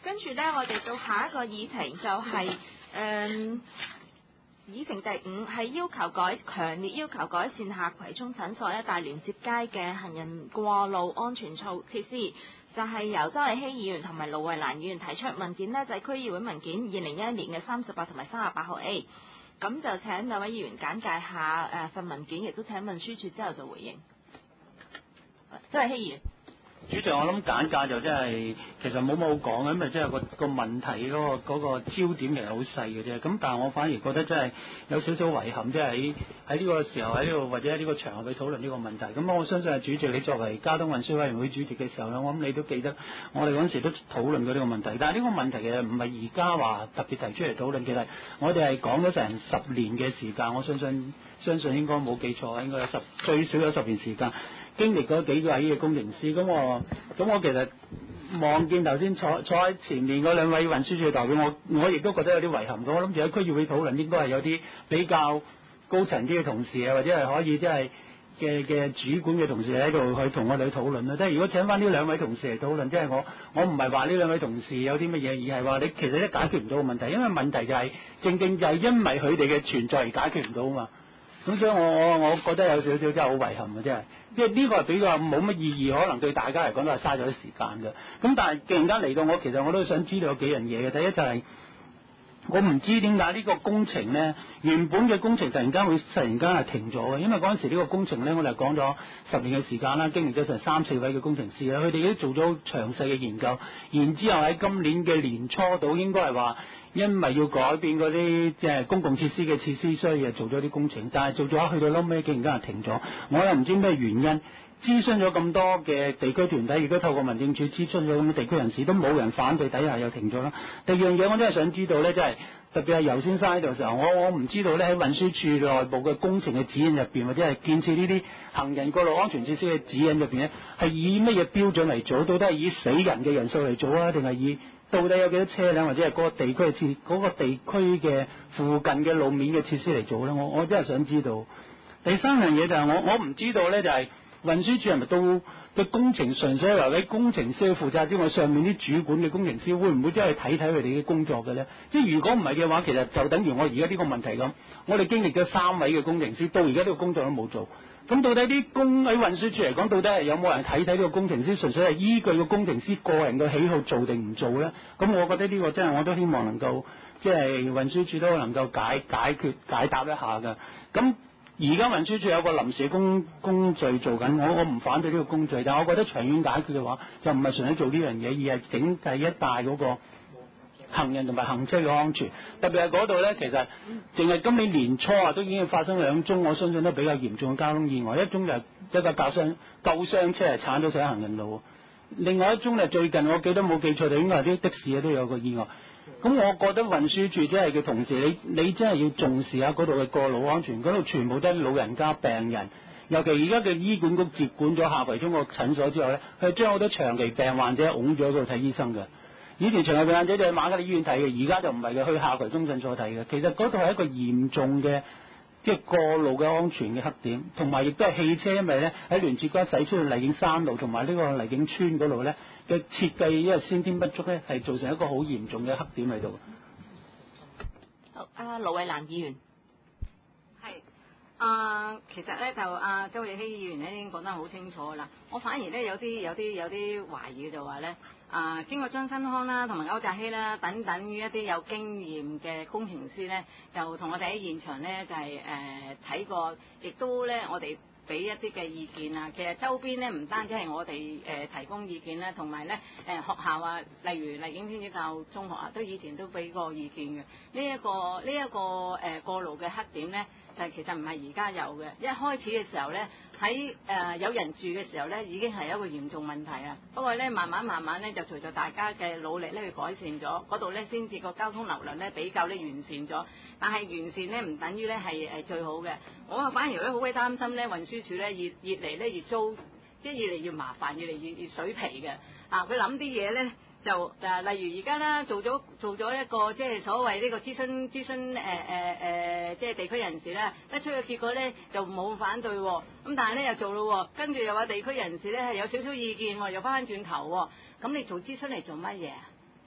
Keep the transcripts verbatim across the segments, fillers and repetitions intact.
跟住咧，我哋到下一個議程就係、是、誒。嗯議程第五係要求改強烈要求改善下葵涌診所一帶連接街嘅行人過路安全措設施，就係、是、由周麗希議員同埋盧慧蘭議員提出文件呢就係、是、區議會文件二零一一年嘅三十八同埋三十八號 A， 咁就請兩位議員簡介下誒份、呃、文件，亦都請運輸署之後做回應。周麗希議員。 主席，我諗簡介就真係其實冇乜好講嘅，因為即係個個問題嗰、嗰個嗰個焦點其實好細嘅啫。咁但係我反而覺得真係有少少遺憾，即係喺喺呢個時候喺呢度或者喺呢個場合去討論呢個問題。咁我相信係主席，你作為交通運輸委員會主席嘅時候咧，我諗你都記得我哋嗰陣時都討論過呢個問題。但係呢個問題其實唔係而家話特別提出嚟討論，其實我哋係講咗成十年嘅時間。我相信相信應該冇記錯，應該有十最少有十年時間。經歷嗰幾個位嘅工程師，咁我咁我其實望見頭先坐坐喺前面嗰兩位運輸署嘅代表，我我亦都覺得有啲遺憾。我諗住喺區議會討論應該係有啲比較高層啲嘅同事啊，或者係可以即係嘅嘅主管嘅同事喺度去同我哋去討論啦。即係如果請翻呢兩位同事嚟討論，即係我我唔係話呢兩位同事有啲乜嘢，而係話你其實都解決唔到個問題，因為問題就係、是、正正就係因為佢哋嘅存在而解決唔到啊嘛。咁所以我我我覺得有少少真係好遺憾嘅，真係，即係呢個係比較冇乜意義，可能對大家嚟講都係嘥咗啲時間嘅。咁但係突然間嚟到我，其實我都想知道有幾樣嘢嘅。第一就係、是、我唔知點解呢個工程咧，原本嘅工程突然間會突然間係停咗嘅，因為嗰陣時呢個工程咧，我哋講咗十年嘅時間啦，經歷咗成三四位嘅工程師啦，佢哋已經做咗詳細嘅研究，然之後喺今年嘅年初到應該係話。因為要改變嗰啲即係公共設施嘅設施，所以就做咗啲工程，但係做咗去到撈尾，竟然間係停咗。我又唔知咩原因，諮詢咗咁多嘅地區團體，亦都透過民政處諮詢咗咁嘅地區人士，都冇人反對，底下又停咗啦。第二樣嘢我真係想知道咧，即係特別係游先生喺度嘅時候，我我唔知道咧喺運輸處內部嘅工程嘅指引入邊，或者係建設呢啲行人過路安全設施嘅指引入邊咧，係以乜嘢標準嚟做？到底係以死人嘅人數嚟做啊，定係以？到底有幾多車輛或者係嗰個地區嘅設嗰個地區嘅附近嘅路面嘅設施嚟做咧？我我真係想知道。第三樣嘢就係我我唔知道咧，就係運輸署係咪到嘅工程純粹係由啲工程師去負責之外，上面啲主管嘅工程師會唔會真係睇睇佢哋嘅工作嘅咧？即係如果唔係嘅話，其實就等於我而家呢個問題咁，我哋經歷咗三位嘅工程師，到而家呢個工作都冇做。咁到底啲工喺運輸署嚟講，到底係有冇人睇睇呢個工程師？純粹係依據個工程師個人嘅喜好做定唔做咧？咁我覺得呢個真係我都希望能夠即係運輸署都能夠解解決解答一下㗎。咁而家運輸署有個臨時工工序做緊，我我唔反對呢個工序，但係我覺得長遠解決嘅話，就唔係純粹做呢樣嘢，而係整體一帶嗰個行人同埋行車嘅安全，特別係嗰度咧，其實淨係今年年初啊，都已經發生兩宗，我相信都比較嚴重嘅交通意外。一宗就係一架救傷救傷車係鏟咗上行人路，另外一宗咧最近我記得冇記錯就應該係啲的士啊都有個意外。咁我覺得運輸署即係嘅同事，你你真係要重視下嗰度嘅過路安全，嗰度全部都係老人家、病人，尤其而家嘅醫管局接管咗下葵涌個診所之後咧，佢將好多長期病患者擁咗喺度睇醫生嘅。以前長期病患者就去瑪嘉烈醫院睇嘅，而家就唔係嘅，去下葵涌診所睇嘅。其實嗰度係一個嚴重嘅即係過路嘅安全嘅黑點，同埋亦都係汽車，因為咧喺聯接關駛出去荔景山路同埋呢個荔景村嗰度咧嘅設計，因為先天不足咧，係造成一個好嚴重嘅黑點喺度。 好，阿盧慧蘭議員。 係。啊、呃，其實咧就阿、呃、周麗希議員咧已經講得好清楚啦。我反而咧有啲有啲有啲懷疑就話咧，啊、呃、經過張新康啦同埋歐澤希啦等等於一啲有經驗嘅工程師咧，就同我哋喺現場咧就係誒睇過，亦都咧我哋俾一啲嘅意見啊。其實周邊咧唔單止係我哋誒、呃、提供意見啦，同埋咧誒學校啊，例如荔景天主教中學啊，都以前都俾過意見嘅。呢、這、一個呢一、這個誒、呃、過路嘅黑點咧。就其實唔係而家有嘅，一開始嘅時候咧，喺誒、呃、有人住嘅時候咧，已經係一個嚴重問題啊。不過咧，慢慢慢慢咧，就隨著大家嘅努力咧去改善咗，嗰度咧先至個交通流量咧比較咧完善咗。但係完善咧唔等於咧係誒最好嘅。我啊反而咧好鬼擔心咧，運輸署咧越越嚟咧越租，即係越嚟越麻煩，越嚟越越水皮嘅。啊，佢諗啲嘢咧。就誒、呃，例如而家啦，做咗做咗一個即係所謂呢個諮詢諮詢誒誒誒，即係地區人士咧，一出嘅結果咧就冇反對喎、哦，咁但係咧又做咯喎，跟住又話地區人士咧係有少少意見喎，又翻轉頭喎，咁你做諮詢嚟做乜嘢啊？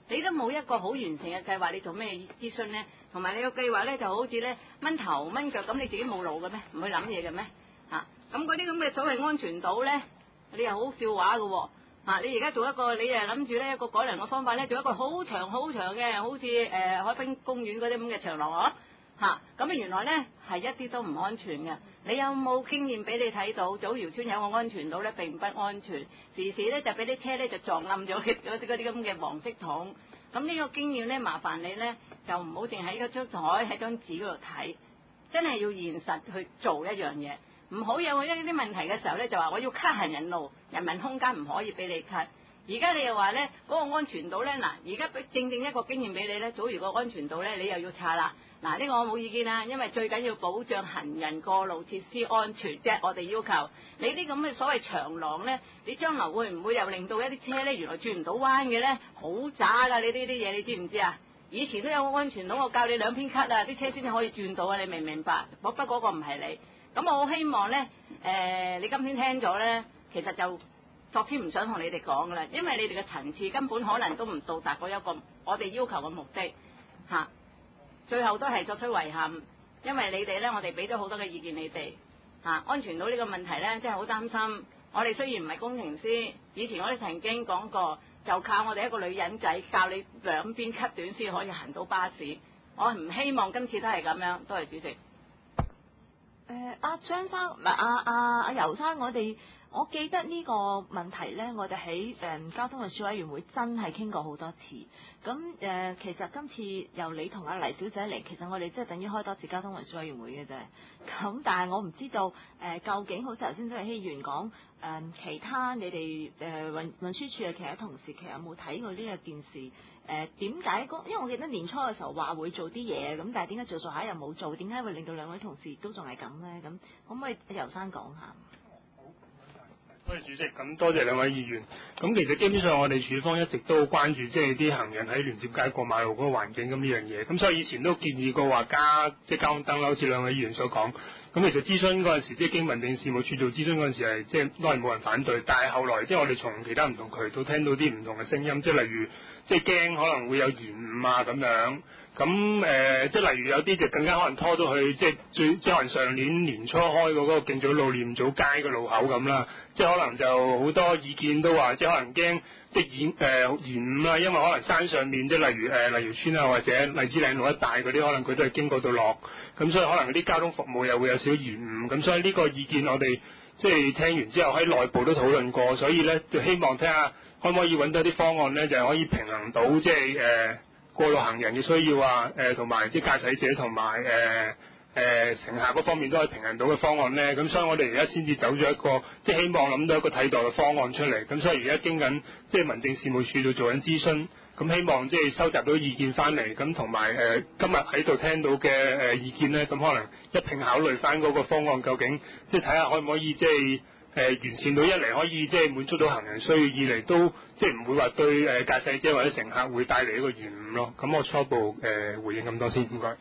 你都冇一個好完善嘅計劃，你做咩諮詢咧？同埋你個計劃咧就好似咧掹頭掹腳咁，你自己冇腦嘅咩？唔去諗嘢嘅咩？嚇咁嗰啲咁嘅所謂安全島咧，你又好笑話嘅喎。啊！你而家做一個，你誒諗住咧一個改良嘅方法咧，做一個好長好長嘅，好似誒、呃、海濱公園嗰啲咁嘅長廊嗬嚇。咁啊原來咧係一啲都唔安全嘅。你有冇經驗俾你睇到？祖堯村有個安全島咧並不安全，時時咧就俾啲車咧就撞冧咗嗰啲嗰啲咁嘅黃色桶。咁呢個經驗咧，麻煩你咧就唔好淨喺嗰張台喺張紙嗰度睇，真係要現實去做一樣嘢。唔好有一啲問題嘅時候咧，就話我要 cut 行人路，人民空間唔可以俾你 cut。而家你又話咧嗰個安全島咧，嗱，而家正正一個經驗俾你咧，早如個安全島咧，你又要拆啦。嗱，呢個我冇意見啦，因為最緊要保障行人過路設施安全啫。我哋要求你啲咁嘅所謂長廊咧，你將來會唔會又令到一啲車咧原來轉唔到彎嘅咧？好渣㗎！你呢啲嘢你知唔知啊？以前都有個安全島，我教你兩篇 cut 啊，啲車先至可以轉到啊！你明唔明白？不過嗰個唔係你。咁我好希望咧，誒、呃，你今天聽咗咧，其實就昨天唔想同你哋講噶啦，因為你哋嘅層次根本可能都唔到達嗰一個我哋要求嘅目的嚇、啊，最後都係作出遺憾，因為你哋咧，我哋俾咗好多嘅意見你哋嚇、啊，安全島呢個問題咧，真係好擔心。我哋雖然唔係工程師，以前我哋曾經講過，就靠我哋一個女人仔教你兩邊 cut 短先可以行到巴士。我唔希望今次都係咁樣，多謝主席。 誒阿張生唔係阿阿阿游生，我哋我記得呢個問題咧，我哋喺誒交通運輸委員會真係傾過好多次。咁誒、呃、其實今次由你同阿黎小姐嚟，其實我哋即係等於開多次交通運輸委員會嘅啫。咁但係我唔知道誒、呃、究竟好似頭先周希議員講誒、呃、其他你哋誒運運輸處嘅其他同事其實有冇睇過呢一件事？誒點解？因為我記得年初嘅時候話會做啲嘢，咁但係點解做做下又冇做？點解會令到兩位同事都仲係咁咧？咁可唔可以游生講下？ 多謝主席，咁多謝兩位議員。咁其實基本上我哋署方一直都關注即係啲行人喺聯接街過馬路嗰個環境咁呢樣嘢。咁所以以前都建議過話加即係交通燈啦，好似兩位議員所講。咁其實諮詢嗰陣時，即係經民政事務處做諮詢嗰陣時係即係都係冇人反對。但係後來即係我哋從其他唔同渠道聽到啲唔同嘅聲音，即係例如即係驚可能會有延誤啊咁樣。咁誒、呃，即係例如有啲就更加可能拖到去，即係最即係可能上年年初開嗰個競咀路念祖街嘅路口咁啦。即係可能就好多意見都話，即係可能驚即係延誒、呃、延誤啦，因為可能山上面即係例如誒荔枝村啊或者荔枝嶺路一帶嗰啲，可能佢都係經過度落，咁所以可能啲交通服務又會有少少延誤。咁所以呢個意見我哋即係聽完之後喺內部都討論過，所以咧就希望睇下可唔可以揾到啲方案咧，就係可以平衡到即係誒。呃過路行人嘅需要啊，誒同埋即係駕駛者同埋誒誒乘客嗰方面都可以平衡到嘅方案咧，咁所以我哋而家先至走咗一個，即係希望諗到一個替代嘅方案出嚟，咁所以而家經緊即係民政事務處度做緊諮詢，咁希望即係收集到意見翻嚟，咁同埋誒今日喺度聽到嘅誒意見咧，咁可能一併考慮翻嗰個方案究竟，即係睇下可唔可以即係。誒、呃、完善到一嚟可以即係滿足到行人需要，二嚟都即係唔會話對誒駕駛者或者乘客會帶嚟一個延誤咯。咁我初步誒、呃、回應咁多先，唔該。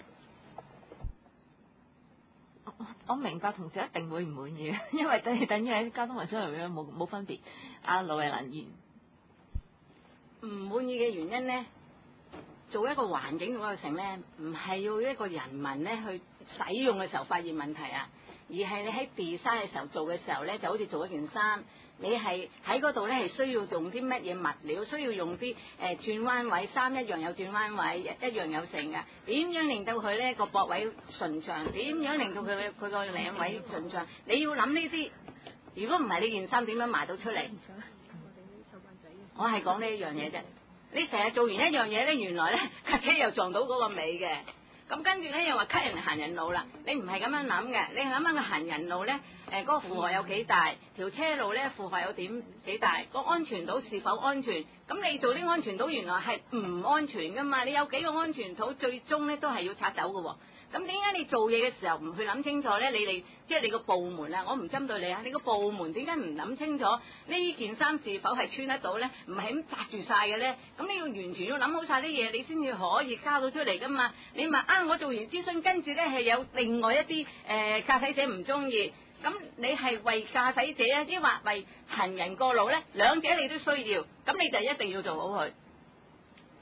我我明白同事一定會唔滿意，因為等等於喺交通運輸入邊冇冇分別。阿盧慧蘭議員唔滿意嘅原因咧，做一個環境嘅過程咧，唔係要一個人民咧去使用嘅時候發現問題啊。而係你喺 design 嘅時候做嘅時候咧，就好似做一件衫，你係喺嗰度咧係需要用啲乜嘢物料，需要用啲誒、呃、轉彎位，衫一樣有轉彎位，一樣有成嘅。點樣令到佢咧個膊位順暢？點樣令到佢佢個領位順暢？你要諗呢啲。如果唔係，呢件衫點樣賣到出嚟？我係講呢一樣嘢啫。你成日做完一樣嘢咧，原來咧架車又撞到嗰個尾嘅。咁跟住咧又話 cut 人行人路啦，你唔係咁樣諗嘅，你諗下個行人路咧，誒、呃、嗰、那個負荷有幾大，條車路咧負荷有點幾大，個安全島是否安全？咁你做啲安全島原來係唔安全噶嘛？你有幾個安全島，最終咧都係要拆走嘅喎。咁點解你做嘢嘅時候唔去諗清楚咧？你哋即係你個部門啊，我唔針對你啊，你個部門點解唔諗清楚呢件衫是否係穿得到咧？唔係咁紮住晒嘅咧？咁你要完全要諗好晒啲嘢，你先至可以交到出嚟噶嘛？你話啊，我做完諮詢，跟住咧係有另外一啲誒駕駛者唔中意，咁你係為駕駛者啊，抑或為行人過路咧？兩者你都需要，咁你就一定要做好佢。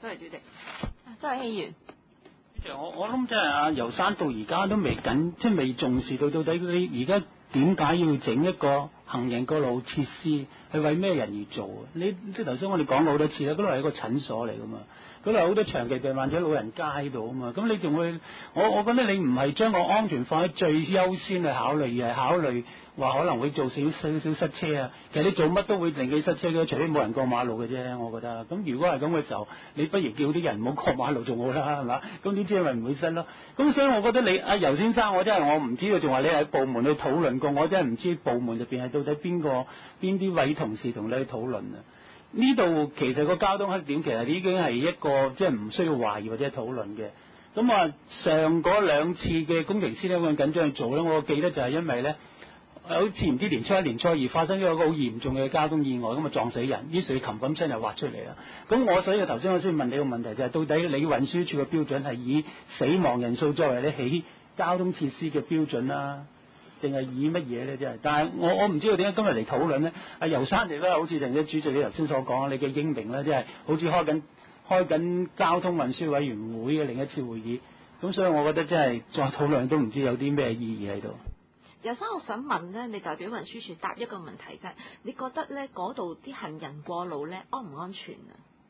多謝主席。 周偉希議員。 其實我我諗即係阿游生到而家都未緊，即係未重視到到底你而家點解要整一個行人過路設施，係為咩人而做啊？你即係頭先我哋講過好多次啦，嗰度係一個診所嚟噶嘛，嗰度有好多長期病患者老人家喺度啊嘛，咁你仲會，我我覺得你唔係將個安全放喺最優先去考慮，而係考慮話可能會做少少少塞車啊。其實你做乜都會令佢塞車嘅，除非冇人過馬路嘅啫，我覺得。咁如果係咁嘅時候，你不如叫啲人唔好過馬路仲好啦，係嘛？咁啲車咪唔會塞咯。咁所以我覺得你阿游先生，我真係我唔知道，仲話你喺部門去討論過，我真係唔知部門入邊係到底邊個邊啲位同事同你去討論啊。呢度其實個交通黑點其實已經係一個即係唔需要懷疑或者討論嘅。咁啊，上嗰兩次嘅工程師咧咁緊張去做咧，我記得就係因為咧，好似唔知年初一年初二發生咗一個好嚴重嘅交通意外，咁啊撞死人，於是琴錦親又挖出嚟啦。咁我所以頭先我先問你個問題就係、是，到底你運輸署嘅標準係以死亡人數作為你起交通設施嘅標準啦，定係以乜嘢咧？真係，但係我我唔知道點解今日嚟討論咧。阿游生嚟咧，好似定咗主席你頭先所講，你嘅英明咧，即係好似開緊開緊交通運輸委員會嘅另一次會議。咁所以我覺得真係再討論都唔知有啲咩意義喺度。 游生，我想問咧，你代表運輸署答一個問題啫，你覺得咧嗰度啲行人過路咧安唔安全啊？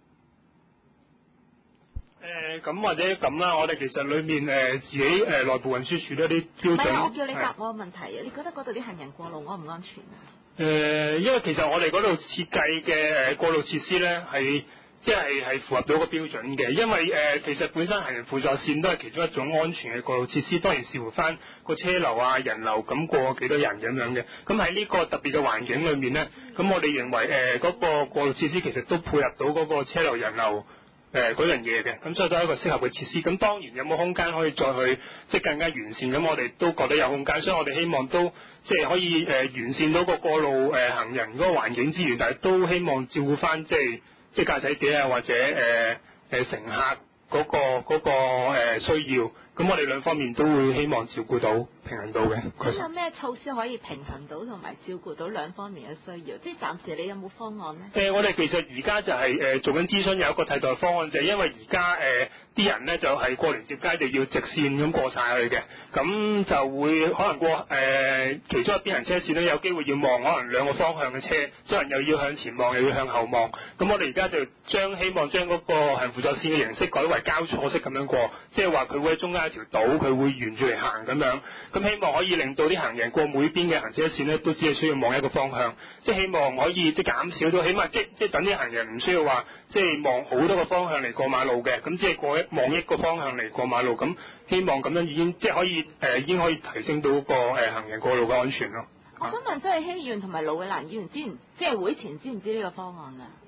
誒咁、呃、或者咁啦，我哋其實裏面誒、呃、自己誒、呃、內部運輸署都有啲標準。 唔係，我叫你答我個問題啊！你覺得嗰度啲行人過路安唔安全啊？ 誒、呃，因為其實我哋嗰度設計嘅誒過路設施咧係。即係係符合到個標準嘅，因為誒、呃、其實本身行人輔助線都係其中一種安全嘅過路設施，當然視乎翻個車流啊、人流咁過幾多人咁樣嘅。咁喺呢個特別嘅環境裏面咧，咁我哋認為誒嗰、呃那個過路設施其實都配合到嗰個車流人流誒嗰樣嘢嘅，咁所以都係一個適合嘅設施。咁當然有冇空間可以再去即係更加完善？咁我哋都覺得有空間，所以我哋希望都即係可以誒、呃、完善到個過路誒、呃、行人嗰個環境之餘，但係都希望照顧翻即係。即係駕駛者啊，或者誒誒、呃呃、乘客嗰、那個嗰、那個呃、需要，咁我哋兩方面都會希望照顧到平衡到嘅。 咁有咩措施可以平衡到同埋照顧到兩方面嘅需要？即係暫時你有冇方案咧？誒、呃， 我哋其實而家就係、是、誒、呃、做緊諮詢，有一個替代方案，就係、是、因為而家誒啲人咧就係、是、過連接街就要直線咁過晒去嘅，咁就會可能過誒、呃、其中一邊行車線咧有機會要望可能兩個方向嘅車，即係又要向前望又要向後望。咁我哋而家就將希望將嗰個行輔助線嘅形式改為交錯式咁樣過，即係話佢會喺中間一條島，佢會沿住嚟行咁樣。咁希望可以令到啲行人過每邊嘅行車線咧，都只係需要望一個方向，即係希望可以即係減少到，起碼即即係等啲行人唔需要話即係望好多個方向嚟過馬路嘅，咁即係過一望一個方向嚟過馬路，咁希望咁樣已經即係可以誒、呃、已經可以提升到個誒、呃、行人過路嘅安全咯。 我想問周偉希議員同埋盧偉蘭議員之前即係會前知唔知呢個方案啊？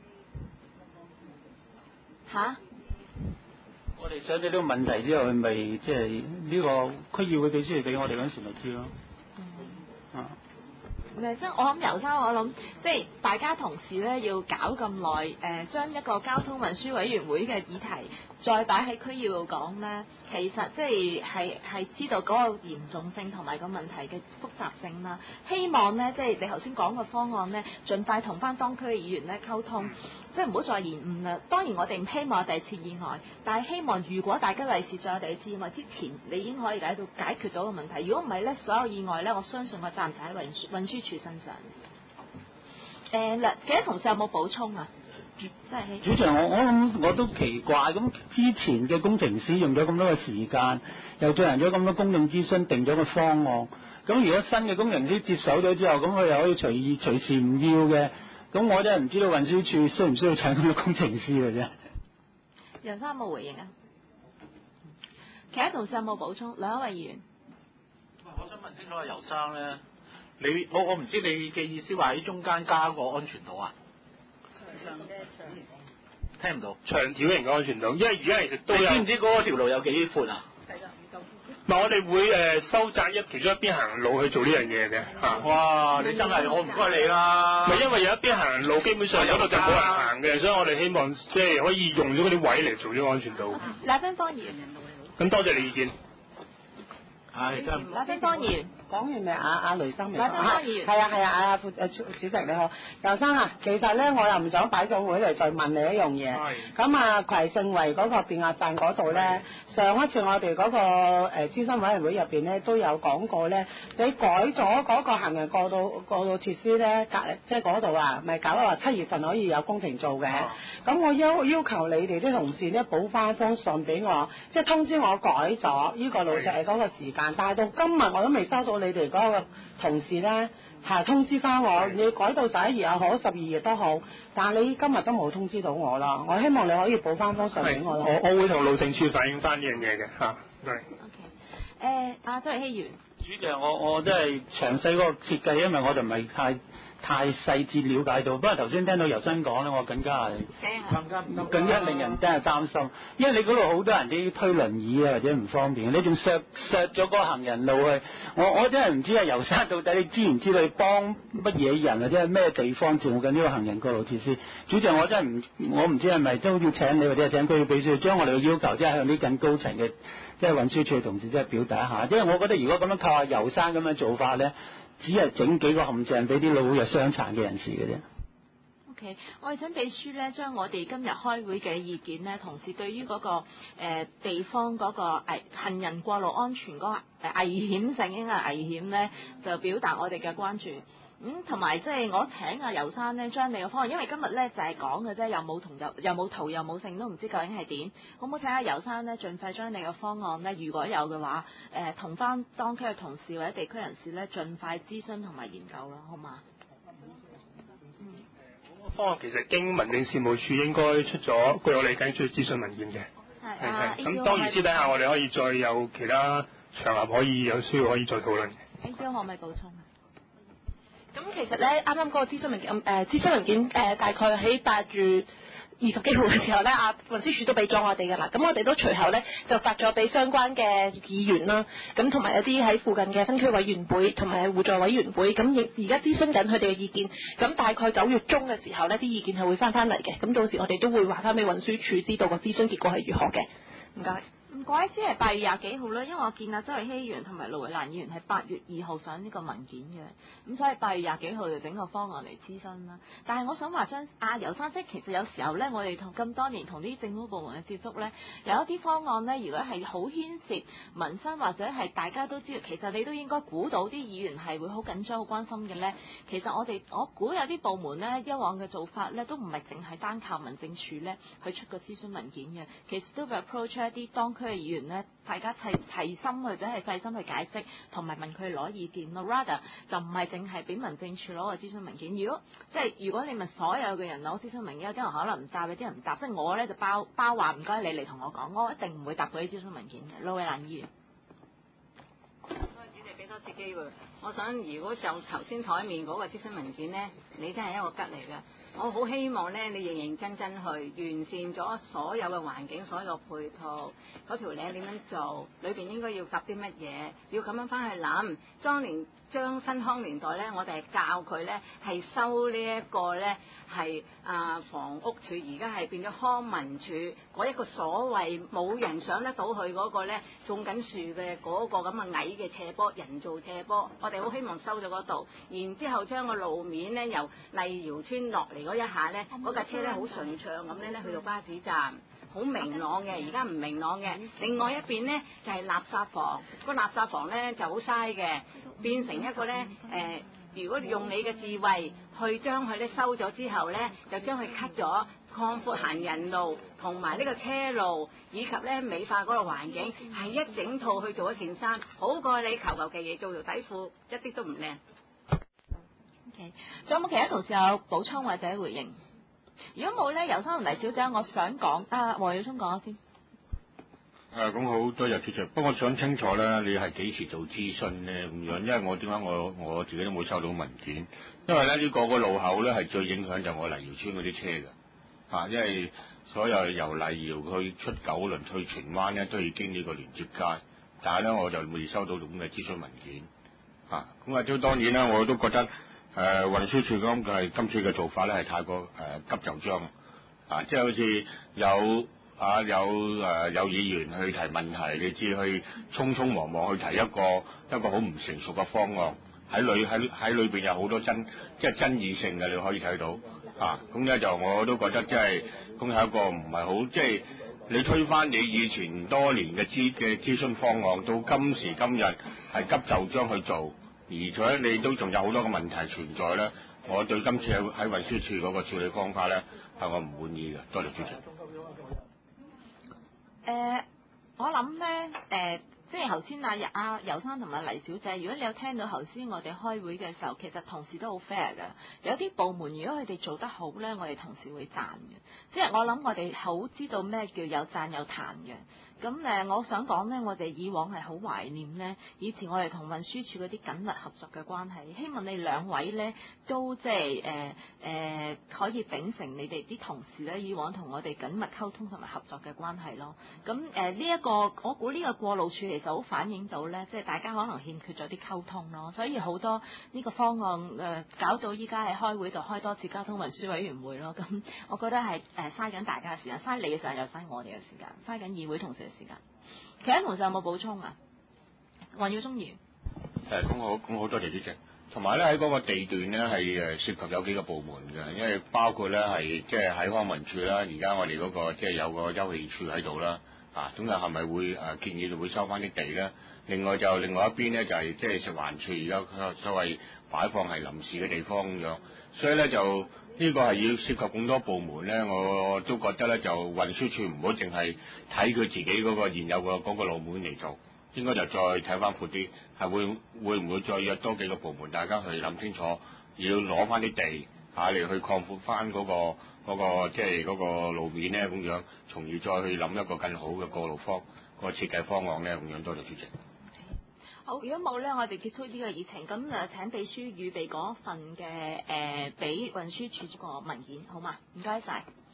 嚇？ 我哋想到呢個問題之後，咪即係呢個區議會秘書嚟俾我哋嗰陣時咪知咯。嗯。啊。 唔係，即係我諗游生，我諗即係大家同事咧要搞咁耐，誒、呃、將一個交通運輸委員會嘅議題再擺喺區議度講咧，其實即係係係知道嗰個嚴重性同埋個問題嘅複雜性啦。希望咧即係你頭先講嘅方案咧，盡快同翻當區嘅議員咧溝通，即係唔好再延誤啦。當然我哋唔希望有第二次意外，但係希望如果大家利是再有第二次意外之前，你已經可以解到解決到個問題。如果唔係咧，所有意外咧，我相信個責任就喺運輸運輸處身上。誒，嗱，幾位同事有冇補充啊？ 主席，我我諗我都奇怪，咁之前嘅工程師用咗咁多嘅時間，又進行咗咁多公眾諮詢，定咗個方案。咁如果新嘅工程師接手咗之後，咁佢又可以隨意隨時唔要嘅，咁我真係唔知道運輸處需唔需要請咁多工程師嘅啫。 楊生有冇回應啊？其他同事有冇補充？兩位議員。 我想問清楚阿游生咧。你我我唔知你嘅意思話喺中間加個安全島啊？長長嘅長，聽唔到。長條型嘅安全島，因為而家其實都有。你知唔知嗰個條路有幾闊啊？係啦，唔夠闊。 嗱，我哋會誒收窄一其中一邊行人路去做呢樣嘢嘅嚇。 哇！你真係我唔該你啦。 唔係因為有一邊行人路基本上有度就冇人行嘅，所以我哋希望即係可以用咗嗰啲位嚟做咗安全島。 賴芬芳議員。 咁多謝你意見。 係真。 賴芬芳議員。 講完未啊？阿雷生未講？ 雷生議員係啊係啊，阿副誒主主席你好，游生啊，其實咧我又唔想擺上會嚟再問你一樣嘢。 係。 咁啊，葵盛圍嗰個變壓站嗰度咧，上一次我哋嗰個誒諮詢委員會入邊咧都有講過咧，你改咗嗰個行人過道過道設施咧，隔即係嗰度啊，咪搞話七月份可以有工程做嘅。咁我要要求你哋啲同事咧補翻封信俾我，即係通知我改咗呢個路誒嗰個時間，但係到今日我都未收到你哋嗰個同事咧係通知翻我，你改到十一月又好，十二月都好，但係你今日都冇通知到我啦。我希望你可以補翻封信俾我咯。 我我會同路政處反映翻呢樣嘢嘅嚇。係。 OK，誒，阿周日曦議員。 主席，我我真係詳細嗰個設計，因為我就唔係太太細緻了解到。不過頭先聽到游生講咧，我更加係更加更加令人真係擔心，因為你嗰度好多人啲推輪椅啊或者唔方便，你仲削削咗個行人路去。我我真係唔知啊，游生到底你知唔知道你幫乜嘢人或者係咩地方做緊呢個行人過路設施？主席，我真係唔我唔知係咪都要請你或者係請區議秘書將我哋嘅要求即係向啲更高層嘅。即係運輸處嘅同事，即係表達一下，因為我覺得如果咁樣靠下游生咁樣做法咧，只係整幾個陷阱俾啲老弱傷殘嘅人士嘅啫。 OK， 我哋請秘書咧，將我哋今日開會嘅意見咧，同時對於嗰、那個、呃、地方嗰個危行人過路安全嗰個危險性應該係危險咧，就表達我哋嘅關注。咁同埋即係我請阿游生咧將你嘅方案，因為今日咧就係講嘅啫，又冇同又又冇圖又冇性，都唔知究竟係點。好唔好請阿游生咧盡快將你嘅方案咧，如果有嘅話，誒同翻當區嘅同事或者地區人士咧，盡快諮詢同埋研究咯，好嘛？ 方案其實經民政事務處應該出咗，據我理解出諮詢文件嘅。 係啊。 咁當然私底下我哋可以再有其他場合可以有需要可以再討論嘅。 A C O 可唔可以補充啊？ 咁其實咧，啱啱嗰個諮詢文件，誒、呃、諮詢文件誒、呃、大概喺八月二十幾號嘅時候咧，啊運輸署都俾咗我哋㗎啦。咁我哋都隨後咧就發咗俾相關嘅議員啦，咁同埋一啲喺附近嘅分區委員會同埋互助委員會，咁亦而家諮詢緊佢哋嘅意見。咁大概九月中嘅時候咧，啲意見係會翻翻嚟嘅。咁到時我哋都會話翻俾運輸署知道個諮詢結果係如何嘅。唔該。 唔怪之係八月廿幾號啦，因為我見阿周日曦議員同埋盧偉蘭議員係八月二號上呢個文件嘅，咁所以八月廿幾號就整個方案嚟諮詢啦。但係我想話將阿游生，即其實有時候咧，我哋同咁多年同啲政府部門嘅接觸咧，有一啲方案咧，如果係好牽涉民生或者係大家都知道，其實你都應該估到啲議員係會好緊張、好關心嘅咧。其實我哋我估有啲部門咧，以往嘅做法咧，都唔係淨係單靠民政處咧去出個諮詢文件嘅，其實都會 approach 一啲當區嘅議員咧，大家齊齊心或者係細心去解釋，同埋問佢攞意見咯。Rather 就唔係淨係俾民政處攞個諮詢文件。如果即係如果你問所有嘅人攞諮詢文件，有啲人可能唔答，有啲人唔答，即係我咧就包包話唔該你嚟同我講，我一定唔會答嗰啲諮詢文件嘅。盧偉蘭議員。 多謝主席俾多次機會。我想如果就頭先台面嗰個諮詢文件咧，你真係一個吉嚟嘅。我好希望咧，你認認真真去完善咗所有嘅環境、所有嘅配套，嗰條領點樣做，裏邊應該要夾啲乜嘢，要咁樣翻去諗。當年將新康年代咧，我哋係教佢咧係收呢一個咧係啊房屋處，而家係變咗康文署嗰一個所謂冇人上得到去嗰個咧種緊樹嘅嗰個咁嘅矮嘅斜坡，人造斜坡，我哋好希望收咗嗰度，然之後將個路面咧由麗瑤村落嚟嗰一下咧，嗰架車咧好順暢咁咧咧去到巴士站。好明朗嘅，而家唔明朗嘅。另外一邊呢，就係、是、垃圾房，個垃圾房呢就好嘥嘅，變成一個呢。誒、呃，如果用你嘅智慧去將佢咧收咗之後呢，就將佢 cut 咗，擴闊行人路同埋呢個車路，以及呢美化嗰個環境，係一整套去做一件衫，好過你求求其其做條底褲，一啲都唔靚。 OK，仲有冇其他同事有補充或者回應？如果冇咧，游生同黎小姐，我想講啊，黃耀聰講先。 誒，咁好多謝主席。不過我想清楚咧，你係幾時做諮詢咧？咁樣，因為我點解我我自己都冇收到文件，因為咧呢、這個個路口咧係最影響就我黎瑤村嗰啲車嘅，嚇、啊，因為所有由黎瑤去出九龍去荃灣咧都要經呢個連接街，但係咧我就未收到咁嘅諮詢文件，嚇、啊，咁啊，即當然啦，我都覺得。誒、呃、運輸署咁嘅今次嘅做法咧係太過誒、呃、急就章啊！即係好似有啊有誒、呃、有議員去提問題，你知去匆匆忙忙去提一個一個好唔成熟嘅方案，喺裏喺喺裏邊有好多爭即係爭議性嘅，你可以睇到啊。咁咧就我都覺得即係咁係一個唔係好即係你推翻你以前多年嘅諮嘅諮詢方案，到今時今日係急就章去做，而且你都仲有好多嘅問題存在咧。我對今次喺喺運輸署嗰個處理方法咧係我唔滿意嘅。多謝主席。 誒、呃，我諗咧，誒、呃，即係頭先阿阿游生同埋黎小姐，如果你有聽到頭先我哋開會嘅時候，其實同事都好 fair 嘅。有啲部門如果佢哋做得好咧，我哋同事會讚嘅。即係我諗我哋好知道咩叫有讚有彈嘅。咁誒，我想講咧，我哋以往係好懷念咧，以前我哋同運輸署嗰啲緊密合作嘅關係。希望你兩位咧都即係誒誒可以秉承你哋啲同事咧以往同我哋緊密溝通同埋合作嘅關係咯。咁誒呢一個，我估呢個過路處其實好反映到咧，即係大家可能欠缺咗啲溝通咯。所以好多呢個方案誒、呃、搞到依家喺開會度開多次交通運輸委員會咯。咁我覺得係誒嘥緊大家嘅時間，嘥你嘅時間又嘥我哋嘅時間，嘥緊議會同事時間。其他同事有冇補充啊？黃耀忠議員。 誒，咁好，咁好多謝主席。同埋咧喺嗰個地段咧係誒涉及有幾個部門嘅，因為包括咧係即係喺康文署啦，而家我哋嗰個即係有個休憩處喺度啦，啊，咁啊係咪會誒建議會收翻啲地咧？另外就另外一邊咧就係即係食環署而家所謂擺放係臨時嘅地方咁樣，所以咧就。呢個係要涉及咁多部門咧，我都覺得咧就運輸署唔好淨係睇佢自己嗰個現有嘅嗰個路面嚟做，應該就再睇翻闊啲，係會會唔會再約多幾個部門，大家去諗清楚，要攞翻啲地嚇嚟去擴闊翻嗰個嗰個即係嗰個路面咧咁樣，從而再去諗一個更好嘅過路方個設計方案咧咁樣。多謝主席。 好，如果冇咧，我哋結束呢個議程，咁誒請秘書預備嗰份嘅誒俾運輸署個文件，好嘛？唔該晒。